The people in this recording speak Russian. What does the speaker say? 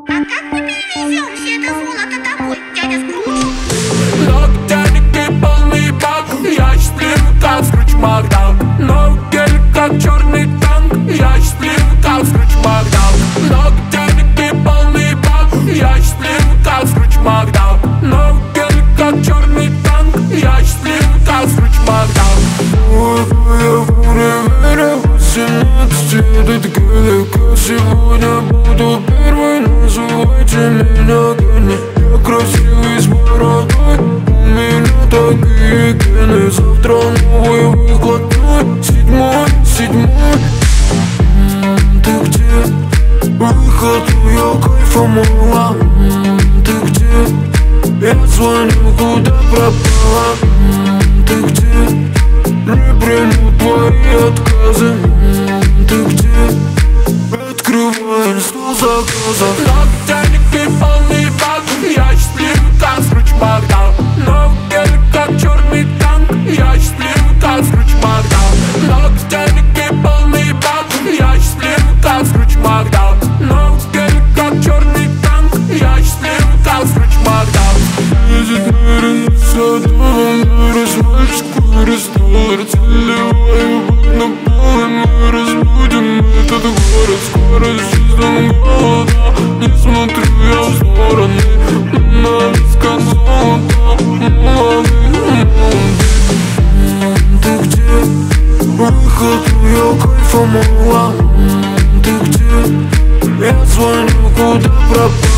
А как мы перевезем все это золото домой, дядя Скрудж? Ногтяники полный бак, я счастлив, как Скрудж Макдак. Ноги как черный танк, я счастлив, как Скрудж Макдак. Ногтяники полный бак, я счастлив, как Скрудж Макдак. Ноги как черный танк, я счастлив, как Скрудж Макдак. Я время 18, этот далеко. Сегодня буду первой, называйте меня Генни. Я красивый с бородой, у меня такие гены. Завтра новый выходной, седьмой. Ты где? Выход, я кайфа мало. Ты где? Я звоню, куда пропала? Ты где? Не приму твои отказы. Ты где? Открывай инсту заказов. Ногтяники полный бак, я счастлив, как Скрудж Макдак. Ноги как черный танк, я счастлив, как Скрудж Макдак. Ногтяники полный бак, я счастлив, как Скрудж Макдак. Ноги как черный танк, я счастлив, как Скрудж Макдак. Едет мерен садом, вырос мальчик, вырос доллар. Заливаю бак на пол, и мы разбудим этот город. Скоро жизнь голода, не смотрю я в стороны. На висках золото, молодый. Ты где? Выход, я кайфа мало. Ты где? Я звоню, куда пропал?